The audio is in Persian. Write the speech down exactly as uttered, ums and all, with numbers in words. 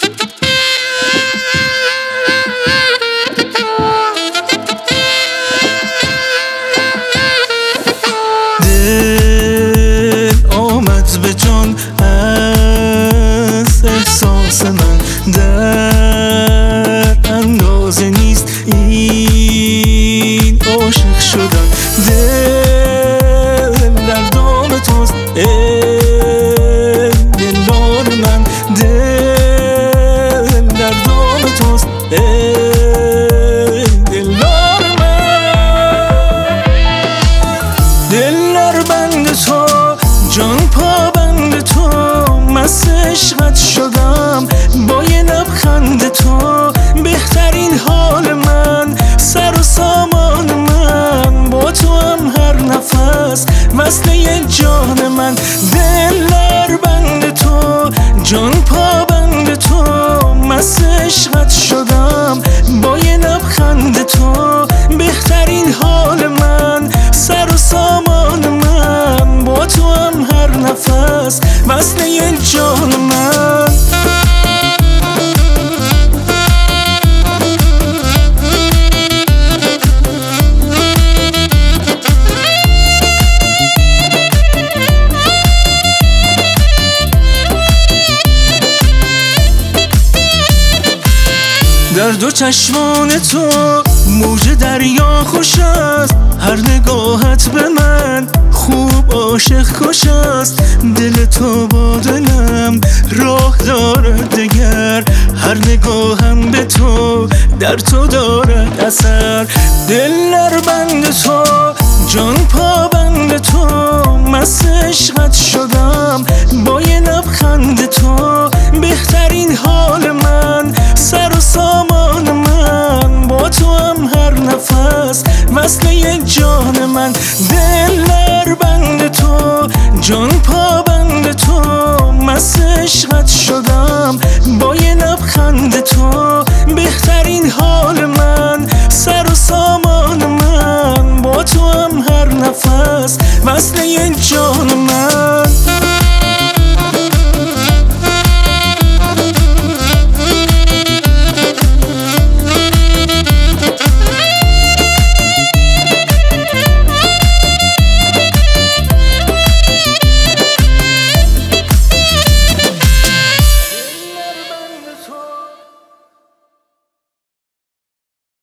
به جان از احساس من در اندازه نیست این عاشق شدن. دل در دام توست ای دلدار من، دل در دام توست ای دلدار من. دل در بند تو، جان پا بند تو، مست عشقت شدم با یه لبخند تو. بهترین حال من، سر و سامان من، با تو هم هر نفس وصل یه جان من. دل در بند تو، جان پا بند تو، مست عشقت شدم با یه لبخند تو. بهترین حال من، سر و سامان من، با تو هم هر نفس وصل یه جان من. در دو چشمان تو موج دریا خوش است، هر نگاهت به من خوب عاشق کش است. دل تو با دلم راه دارد دگر، هر نگاهم به تو در تو دارد اثر. دل در بند تو، جان پا بند تو، مست عشقت شدم با یه لبخند تو. بهترین حال من، سر و سامان من، با تو هم هر نفس وصل یه جان من. دل در بند تو، جان پا بند تو، مست عشقت شدم با یه لبخند تو. بهترین حال من، سر و سامان من، با تو هم هر نفس وصل یه جان من.